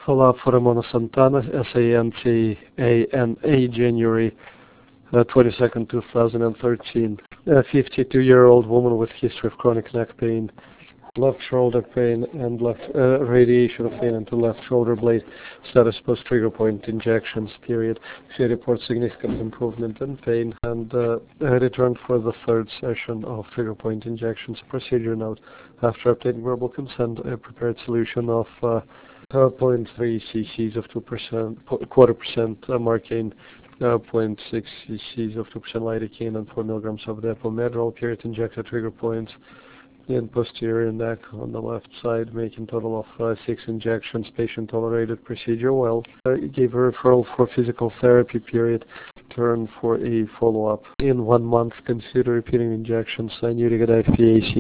Follow-up for Ramona Santana, Santana, January 22nd, 2013. A 52-year-old woman with history of chronic neck pain, left shoulder pain, and left radiation of pain into left shoulder blade. Status post-trigger point injections, period. She reports significant improvement in pain and returned for the third session of trigger point injections. Procedure note: after obtaining verbal consent, a prepared solution of 0.3 cc's of 2%, quarter percent Marcaine, 0.6 cc's of 2% lidocaine, and 4 milligrams of Depo-Medrol, period, injected trigger points in posterior neck on the left side, making total of 6 injections. Patient tolerated procedure well. Gave a referral for physical therapy, period. Turn for a follow-up. In 1 month, consider repeating injections. New Rigadive PAC.